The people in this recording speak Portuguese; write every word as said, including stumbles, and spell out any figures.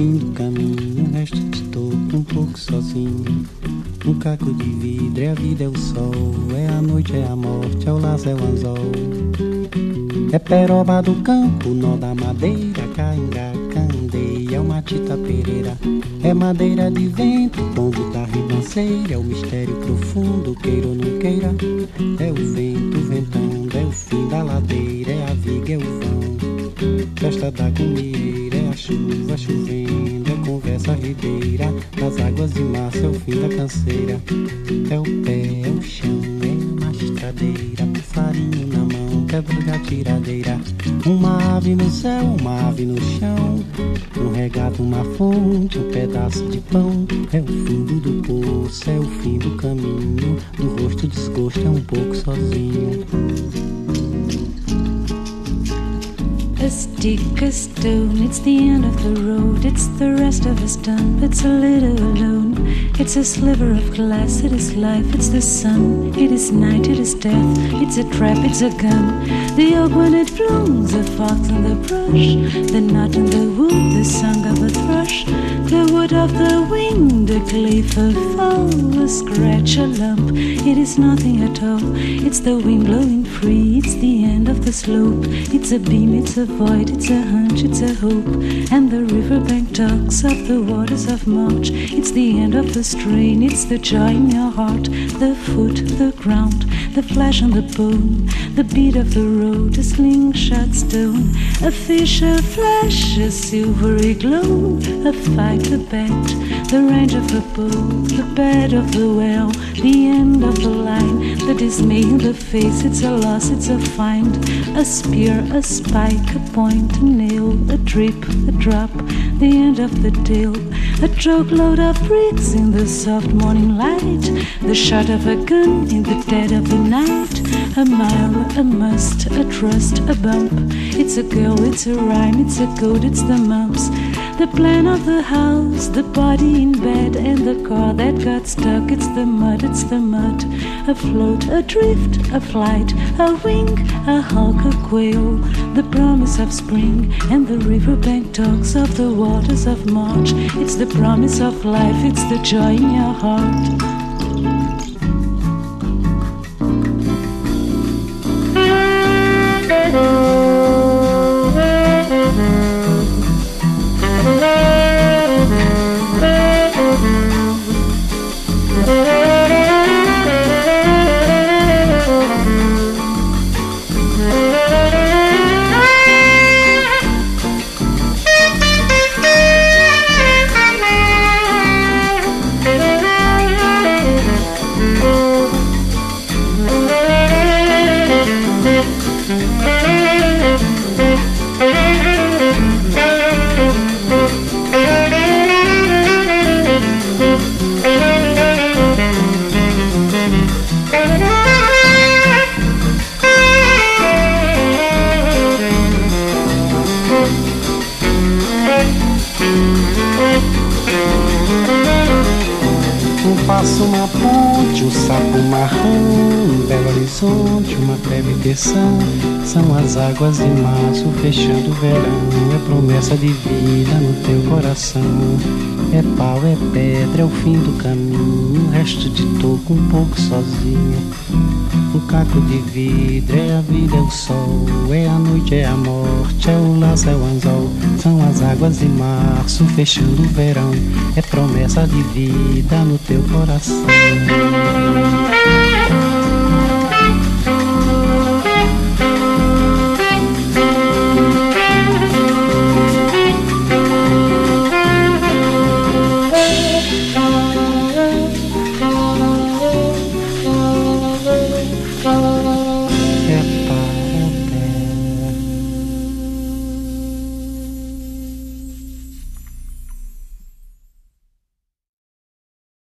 fim do caminho, o resto de toco um pouco sozinho. Um caco de vidro, é a vida, é o sol, é a noite, é a morte, é o laço, é o anzol. É peroba do campo, nó da madeira, cainga, candeia, é uma tita pereira. É madeira de vento, pombo da ribanceira, é o mistério profundo, queira ou não queira. É o vento ventando, é o fim da ladeira, é a viga, é o vão. Festa da gomieira, é a chuva chovendo, é conversa ribeira. Das águas de março é o fim da canseira. É o pé, é o chão, é uma estradeira, passarinho na mão, pedra da tiradeira. Uma ave no céu, uma ave no chão, um regato, uma fonte, um pedaço de pão. É o fundo do poço, é o fim do caminho, do rosto desgosto, é um pouco sozinho. A stick, a stone, it's the end of the road. It's the rest of us done, it's a little alone. It's a sliver of glass, it is life, it's the sun. It is night, it is death, it's a trap, it's a gun. The oak when it blooms, the fox in the brush, the knot in the wood, the song of a thrush. The wood of the wind, a cliff, a fall, a scratch, a lump. It is nothing at all, it's the wind blowing free. It's the end of the slope, it's a beam, it's a void, it's a hunch, it's a hope. And the riverbank talks of the waters of March. It's the end of the strain, it's the joy in your heart. The foot, the ground, the flesh and the bone, the beat of the road, a slingshot stone. A fish, a flash, a silvery glow. A fight, a bet, the range of the bow, the bed of the well, the end of the line. The dismay in the face, it's a loss, it's a find. A spear, a spike, a point, a nail, a drip, a drop, the end of the tale. A truckload of bricks in the soft morning light, the shot of a gun in the dead of the night. A mile, a must, a trust, a bump. It's a girl, it's a rhyme, it's a code, it's the mumps. The plan of the house, the body in bed, and the car that got stuck. It's the mud, it's the mud. A float, a drift, a flight, a wing, a hawk, a quail. The promise of spring, and the riverbank talks of the waters of March. It's the promise of life, it's the joy in your heart. Uma ponte, um sapo marrom, um belo horizonte, uma breve versão. São as águas de março fechando o verão. É promessa de vida no teu coração. É pau, é pedra, é o fim do caminho. O resto de toco um pouco sozinho. Um caco de vidro, é a vida, é o sol. É a noite, é a morte, é o laço, é o anzol. São as águas de março fechando o verão. É promessa de vida no teu coração.